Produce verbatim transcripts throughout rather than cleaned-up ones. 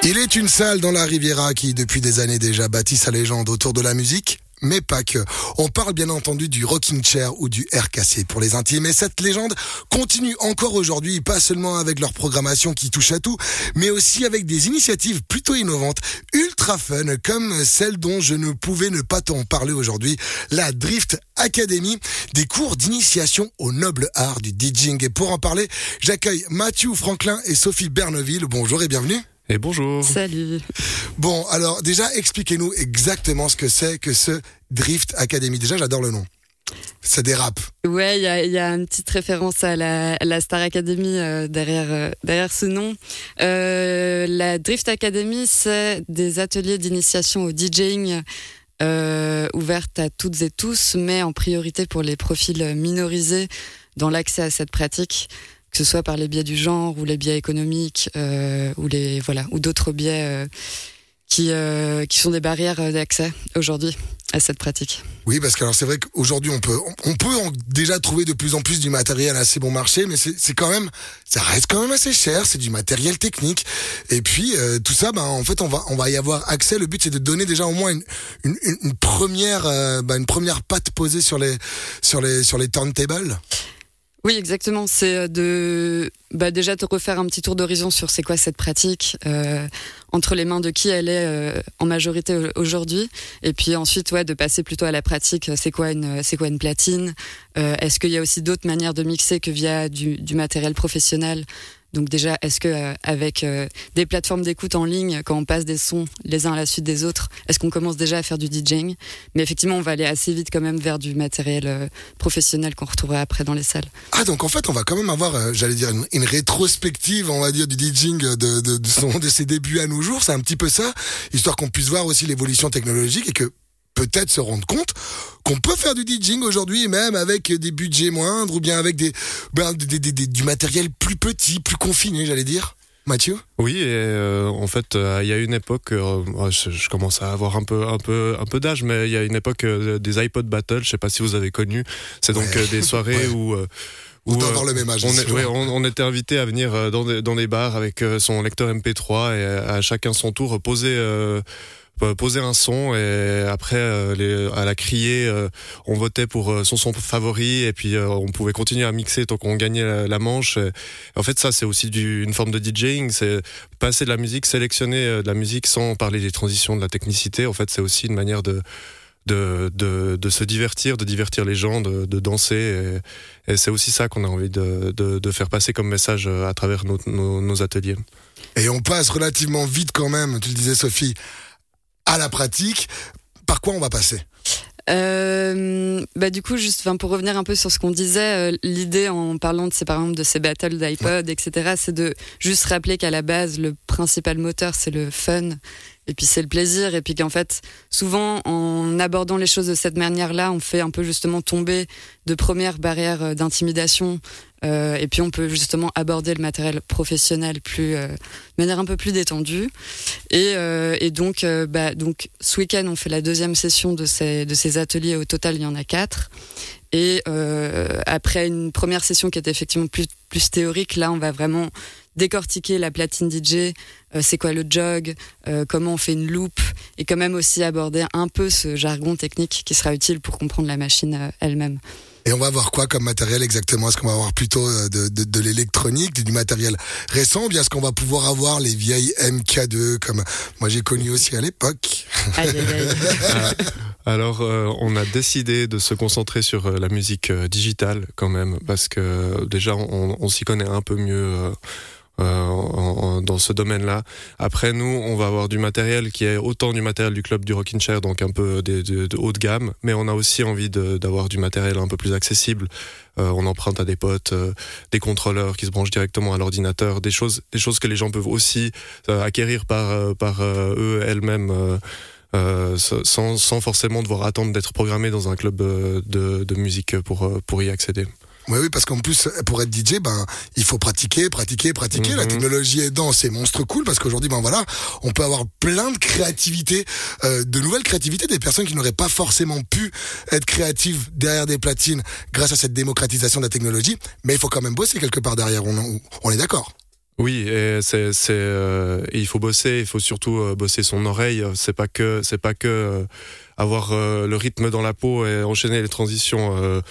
Il est une salle dans la Riviera qui, depuis des années déjà, bâtit sa légende autour de la musique. Mais pas que. On parle bien entendu du rocking chair ou du air cassé pour les intimes. Et cette légende continue encore aujourd'hui, pas seulement avec leur programmation qui touche à tout, mais aussi avec des initiatives plutôt innovantes, ultra fun, comme celle dont je ne pouvais ne pas t'en parler aujourd'hui, la Drift Academy, des cours d'initiation au noble art du DJing. Et pour en parler, j'accueille Mathieu Franklin et Sophie Berneville. Bonjour et bienvenue. Et bonjour. Salut. Bon, alors déjà, expliquez-nous exactement ce que c'est que ce Drift Academy. Déjà, j'adore le nom. Ça dérape. Ouais, il y a, y a une petite référence à la, à la Star Academy euh, derrière, euh, derrière ce nom. Euh, la Drift Academy, c'est des ateliers d'initiation au DJing euh, ouvertes à toutes et tous, mais en priorité pour les profils minorisés dans l'accès à cette pratique, que ce soit par les biais du genre ou les biais économiques euh, ou les voilà ou d'autres biais euh, qui euh, qui sont des barrières d'accès aujourd'hui à cette pratique. Oui, parce que alors c'est vrai qu'aujourd'hui on peut on peut en déjà trouver de plus en plus du matériel assez bon marché, mais c'est c'est quand même ça reste quand même assez cher, c'est du matériel technique. Et puis euh, tout ça, ben en fait on va on va y avoir accès. Le but c'est de donner déjà au moins une une, une première euh, ben, une première patte posée sur les sur les sur les turntables. Oui, exactement. C'est de bah déjà te refaire un petit tour d'horizon sur c'est quoi cette pratique, euh, entre les mains de qui elle est euh, en majorité aujourd'hui, et puis ensuite ouais de passer plutôt à la pratique. C'est quoi une c'est quoi une platine, euh, est-ce qu'il y a aussi d'autres manières de mixer que via du, du matériel professionnel? Donc déjà, est-ce que euh, avec euh, des plateformes d'écoute en ligne, quand on passe des sons les uns à la suite des autres, est-ce qu'on commence déjà à faire du DJing? Mais effectivement, on va aller assez vite quand même vers du matériel euh, professionnel qu'on retrouvera après dans les salles. Ah, donc en fait, on va quand même avoir, euh, j'allais dire, une, une rétrospective, on va dire, du DJing de, de, de, son, de ses débuts à nos jours. C'est un petit peu ça, histoire qu'on puisse voir aussi l'évolution technologique et que peut-être se rendre compte qu'on peut faire du DJing aujourd'hui, même avec des budgets moindres ou bien avec des, ben, des, des, des, du matériel plus petit, plus confiné, j'allais dire. Mathieu ? Oui, et euh, en fait, il euh, y a une époque, euh, je, je commence à avoir un peu, un peu, un peu d'âge, mais il y a une époque euh, des iPod Battle. Je sais pas si vous avez connu. C'est donc ouais. euh, des soirées ouais. où euh, on doit avoir le même âge. On, est, ouais, on, on était invité à venir dans des, dans des bars avec euh, son lecteur M P trois et à, à chacun son tour poser. Euh, poser un son et après euh, les, à la crier euh, on votait pour euh, son son favori et puis euh, on pouvait continuer à mixer tant qu'on gagnait la, la manche. Et en fait ça c'est aussi du, une forme de DJing, c'est passer de la musique, sélectionner euh, de la musique sans parler des transitions, de la technicité. En fait c'est aussi une manière de de, de, de se divertir, de divertir les gens, de, de danser et, et c'est aussi ça qu'on a envie de, de, de faire passer comme message à travers nos, nos, nos ateliers. Et on passe relativement vite quand même, tu le disais Sophie, à la pratique. Par quoi on va passer ? Euh, bah du coup, juste, enfin, pour revenir un peu sur ce qu'on disait, euh, l'idée en parlant de ces, par exemple, de ces battles d'iPod, et cetera, c'est de juste rappeler qu'à la base, le principal moteur, c'est le fun. Et puis c'est le plaisir, et puis qu'en fait, souvent, en abordant les choses de cette manière-là, on fait un peu justement tomber de premières barrières d'intimidation, euh, et puis on peut justement aborder le matériel professionnel plus, euh, de manière un peu plus détendue. Et, euh, et donc, euh, bah, donc, ce week-end, on fait la deuxième session de ces, de ces ateliers. Au total, il y en a quatre. Et euh, après une première session qui était effectivement plus, plus théorique, là, on va vraiment décortiquer la platine D J, euh, c'est quoi le jog, euh, comment on fait une loop, et quand même aussi aborder un peu ce jargon technique qui sera utile pour comprendre la machine euh, elle-même. Et on va avoir quoi comme matériel exactement ? Est-ce qu'on va avoir plutôt de, de, de l'électronique, du matériel récent, ou bien est-ce qu'on va pouvoir avoir les vieilles M K deux comme moi j'ai connu aussi à l'époque ? Aïe, aïe, aïe. Alors, euh, on a décidé de se concentrer sur euh, la musique euh, digitale quand même, parce que euh, déjà on, on s'y connaît un peu mieux euh, euh, en, en, dans ce domaine-là. Après, nous, on va avoir du matériel qui est autant du matériel du club du Rocking Chair, donc un peu de, de, de haut de gamme, mais on a aussi envie de, d'avoir du matériel un peu plus accessible. Euh, on emprunte à des potes, euh, des contrôleurs qui se branchent directement à l'ordinateur, des choses, des choses que les gens peuvent aussi euh, acquérir par, euh, par euh, eux, elles-mêmes. Euh, Euh, sans, sans forcément devoir attendre d'être programmé dans un club de, de musique pour, pour y accéder. Oui, oui, parce qu'en plus, pour être D J, ben, il faut pratiquer, pratiquer, pratiquer. Mm-hmm. La technologie aidant, c'est monstre cool parce qu'aujourd'hui, ben voilà, on peut avoir plein de créativité, euh, de nouvelles créativités, des personnes qui n'auraient pas forcément pu être créatives derrière des platines grâce à cette démocratisation de la technologie. Mais il faut quand même bosser quelque part derrière. On, on est d'accord. Oui, et c'est, c'est, euh, et il faut bosser, il faut surtout euh, bosser son oreille. C'est pas que, c'est pas que euh, avoir euh, le rythme dans la peau et enchaîner les transitions euh,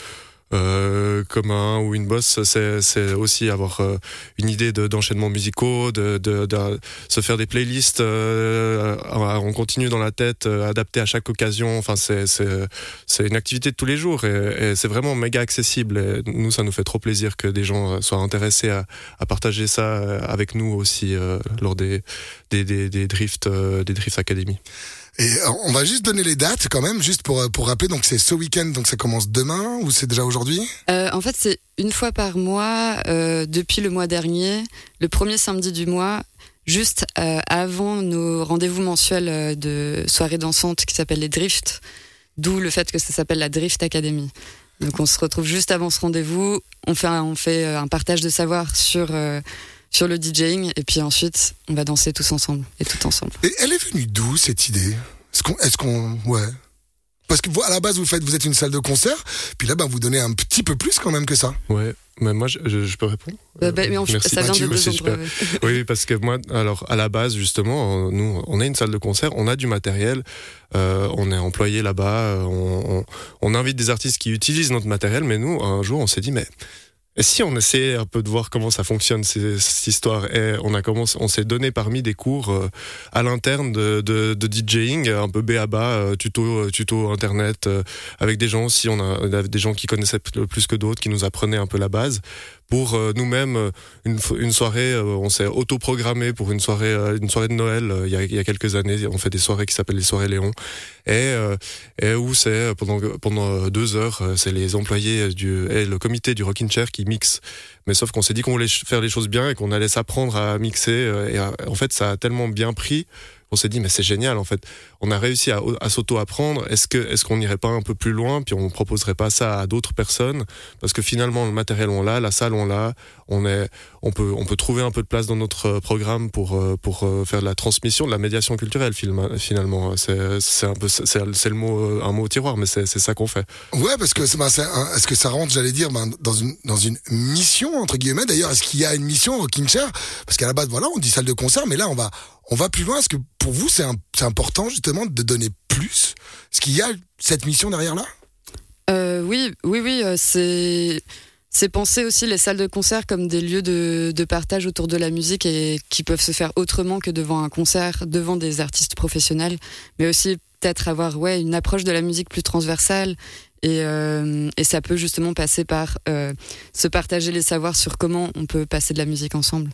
euh, comme un ou une bosse. C'est, c'est aussi avoir euh, une idée de, d'enchaînements musicaux, de, de, de se faire des playlists euh, en continu dans la tête, euh, adaptées à chaque occasion. Enfin, c'est, c'est, c'est une activité de tous les jours et, et c'est vraiment méga accessible. Et nous, ça nous fait trop plaisir que des gens soient intéressés à, à partager ça avec nous aussi euh, lors des, des, des, des drifts, euh, des drifts Academy. Et on va juste donner les dates quand même, juste pour pour rappeler. Donc c'est ce week-end, donc ça commence demain ou c'est déjà aujourd'hui ? euh, En fait, c'est une fois par mois euh, depuis le mois dernier, le premier samedi du mois, juste euh, avant nos rendez-vous mensuels de soirées dansantes qui s'appellent les drifts, d'où le fait que ça s'appelle la Drift Academy. Donc on se retrouve juste avant ce rendez-vous, on fait un, on fait un partage de savoir sur euh, sur le DJing et puis ensuite on va danser tous ensemble et tout ensemble. Et elle est venue d'où cette idée ? Est-ce qu'on, est-ce qu'on, ouais. Parce que vous, à la base, vous faites, vous êtes une salle de concert, puis là, bah, vous donnez un petit peu plus quand même que ça. Ouais, mais moi, je, je, je peux répondre. Euh, bah, mais on, Merci. Ça vient Mathieu, de deux endroits. Ouais. Oui, parce que moi, alors à la base, justement, nous, on a une salle de concert, on a du matériel, euh, on est employé là-bas, on, on, on invite des artistes qui utilisent notre matériel, mais nous, un jour, on s'est dit, mais et si on essayait un peu de voir comment ça fonctionne, ces, cette histoire, et on a commencé, on s'est donné parmi des cours euh, à l'interne de, de, de DJing, un peu B A B A, euh, tuto, tuto internet, euh, avec des gens aussi, on a, on a des gens qui connaissaient plus que d'autres, qui nous apprenaient un peu la base. Pour euh, nous-mêmes, euh, une, une soirée, euh, on s'est auto-programmé pour une soirée, euh, une soirée de Noël euh, il, y a, il y a quelques années. On fait des soirées qui s'appellent les soirées Léon, et, euh, et où c'est pendant pendant deux heures, c'est les employés du et le comité du Rocking Chair qui mixent. Mais sauf qu'on s'est dit qu'on voulait faire les choses bien et qu'on allait s'apprendre à mixer. Euh, et à, en fait, ça a tellement bien pris. On s'est dit mais c'est génial en fait. On a réussi à, à s'auto-apprendre. Est-ce que est-ce qu'on n'irait pas un peu plus loin puis on proposerait pas ça à d'autres personnes parce que finalement le matériel on l'a, la salle on l'a, on est on peut on peut trouver un peu de place dans notre programme pour pour faire de la transmission, de la médiation culturelle finalement. C'est c'est un peu c'est, c'est le mot un mot au tiroir mais c'est c'est ça qu'on fait. Ouais parce que c'est, ben, c'est un, est-ce que ça rentre j'allais dire ben, dans une dans une mission entre guillemets d'ailleurs est-ce qu'il y a une mission au Rocking Chair parce qu'à la base voilà on dit salle de concert mais là on va On va plus loin. Est-ce que pour vous, c'est, un, c'est important justement de donner plus ? Est-ce qu'il y a cette mission derrière là ? euh, Oui, oui, oui. Euh, c'est, c'est penser aussi les salles de concert comme des lieux de, de partage autour de la musique et qui peuvent se faire autrement que devant un concert, devant des artistes professionnels, mais aussi peut-être avoir ouais, une approche de la musique plus transversale. Et, euh, et ça peut justement passer par euh, se partager les savoirs sur comment on peut passer de la musique ensemble.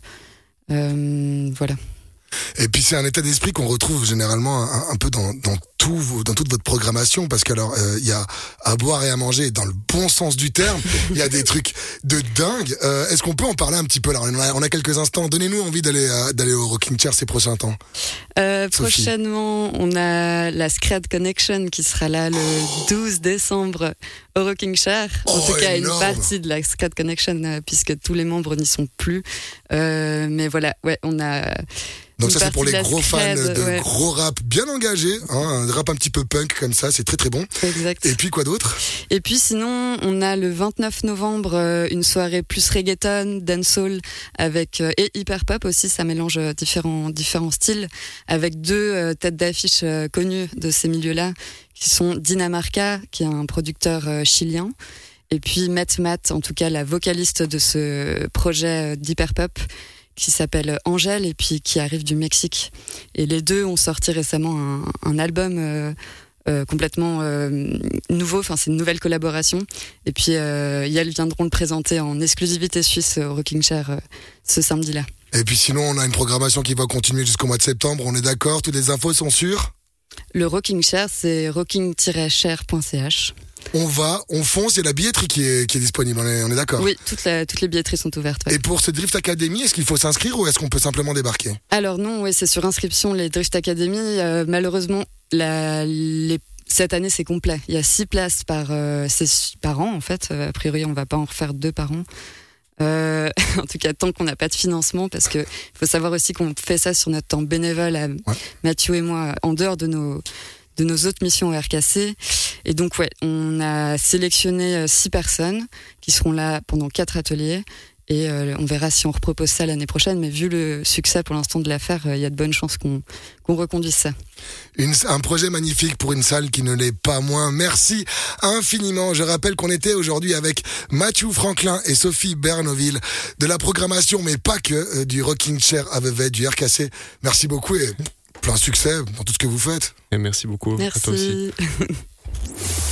Euh, voilà. Et puis c'est un état d'esprit qu'on retrouve généralement un, un peu dans, dans, tout vos, dans toute votre programmation parce qu'alors il euh, y a à boire et à manger dans le bon sens du terme. Il y a des trucs de dingue. Euh, est-ce qu'on peut en parler un petit peu là ? On a, on a quelques instants. Donnez-nous envie d'aller euh, d'aller au Rocking Chair ces prochains temps. Euh, prochainement, on a la Scred Connection qui sera là le douze décembre au Rocking Chair. En oh, tout cas, énorme. une partie de la Scred Connection euh, puisque tous les membres n'y sont plus. Euh, mais voilà, ouais, on a. Donc ça c'est pour les gros Scred, fans de ouais. gros rap bien engagés, hein, un rap un petit peu punk comme ça, c'est très très bon. Exact. Et puis quoi d'autre ? Et puis sinon, on a le vingt-neuf novembre euh, une soirée plus reggaeton, dancehall avec euh, et hyper pop aussi, ça mélange euh, différents différents styles avec deux euh, têtes d'affiche euh, connues de ces milieux-là qui sont Dinamarca qui est un producteur euh, chilien et puis Met Mat, en tout cas la vocaliste de ce projet euh, d'hyper pop qui s'appelle Angèle et puis qui arrive du Mexique. Et les deux ont sorti récemment un, un album euh, euh, complètement euh, nouveau, enfin c'est une nouvelle collaboration. Et puis euh, elles viendront le présenter en exclusivité suisse au Rocking Chair euh, ce samedi-là. Et puis sinon on a une programmation qui va continuer jusqu'au mois de septembre, on est d'accord ? Toutes les infos sont sûres ? Le Rocking Chair, c'est rocking tiret chair point c h. On va, on fonce, il y a la billetterie qui est, qui est disponible, on est, on est d'accord ? Oui, toute la, toutes les billetteries sont ouvertes. Ouais. Et pour ce Drift Academy, est-ce qu'il faut s'inscrire ou est-ce qu'on peut simplement débarquer ? Alors non, oui, c'est sur inscription, les Drift Academy. Euh, malheureusement, la, les, cette année, c'est complet. Il y a six places par, euh, c'est, par an, en fait. A priori, on ne va pas en refaire deux par an. Euh, en tout cas, tant qu'on n'a pas de financement, parce qu'il faut savoir aussi qu'on fait ça sur notre temps bénévole, à, ouais. Mathieu et moi, en dehors de nos... de nos autres missions au R K C. Et donc, ouais, on a sélectionné six personnes qui seront là pendant quatre ateliers. Et euh, on verra si on repropose ça l'année prochaine. Mais vu le succès pour l'instant de l'affaire, il euh, y a de bonnes chances qu'on, qu'on reconduise ça. Une, un projet magnifique pour une salle qui ne l'est pas moins. Merci infiniment. Je rappelle qu'on était aujourd'hui avec Matthew Franklin et Sophie Bernoville de la programmation, mais pas que, euh, du Rocking Chair à Vevey, du R K C. Merci beaucoup et plein succès dans tout ce que vous faites. Et merci beaucoup. Merci. À toi aussi.